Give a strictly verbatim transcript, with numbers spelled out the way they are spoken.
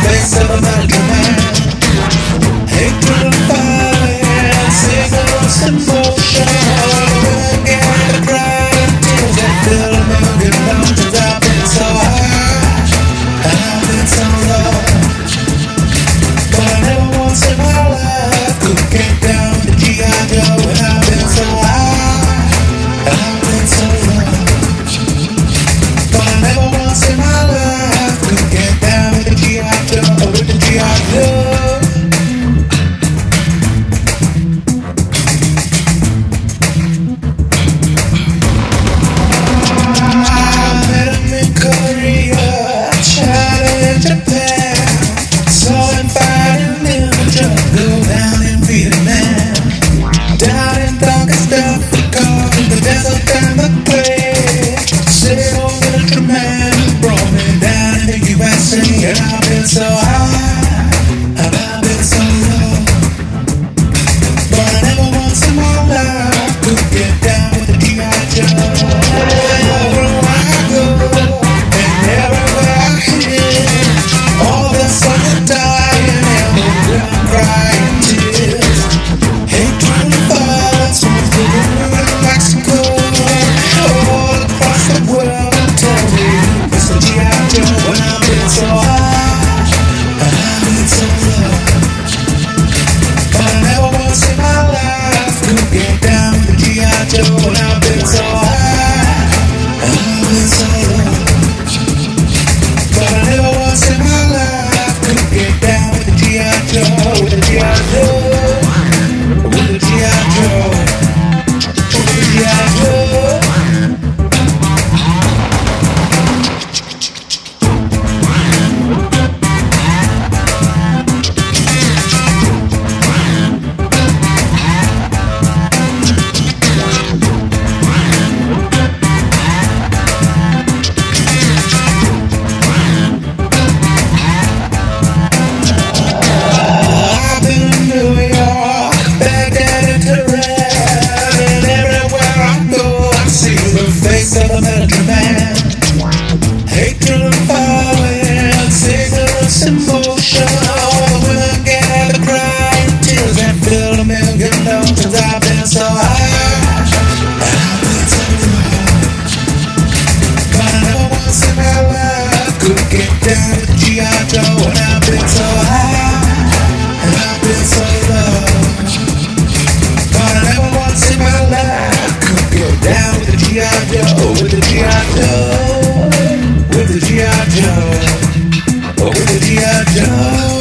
face of a melody man. Hatred and fire, cigarettes and motion. All again the cry, tears that fill a million mountains. I've been so high, and I've been so low, but I never once in my life could get down with the G I Joe. And I've been so high, and I've been so low, but I never once in my life could get down with the G I Joe, with the G I Joe. And I've been so high, and I've been so low, but I never once in my life could get down with the G I Joe. Everywhere I go, and everywhere I hear, all the sons are dying, and the women crying tears. Hatred and violence was living in Mexico, all across the world. Tell me, it's the G I Joe. When I've been so high, when I've been so high, and I've been so low, but I never once in my life could get down with the G I Joe, with the G I Joe, with the G I Joe, with the G I Joe. Face of a melody man. Hatred and fire, cigarettes and motion. All the women gather crying, tears that fill a million mountains. I've been so high, and I've been so low, but I never once in my life could get down with the G I Joe. And I've been so high, and I've been so low, but I never once in my life could get down with the G I Joe, with the G I Joe, with the G I Joe, with the G I Joe.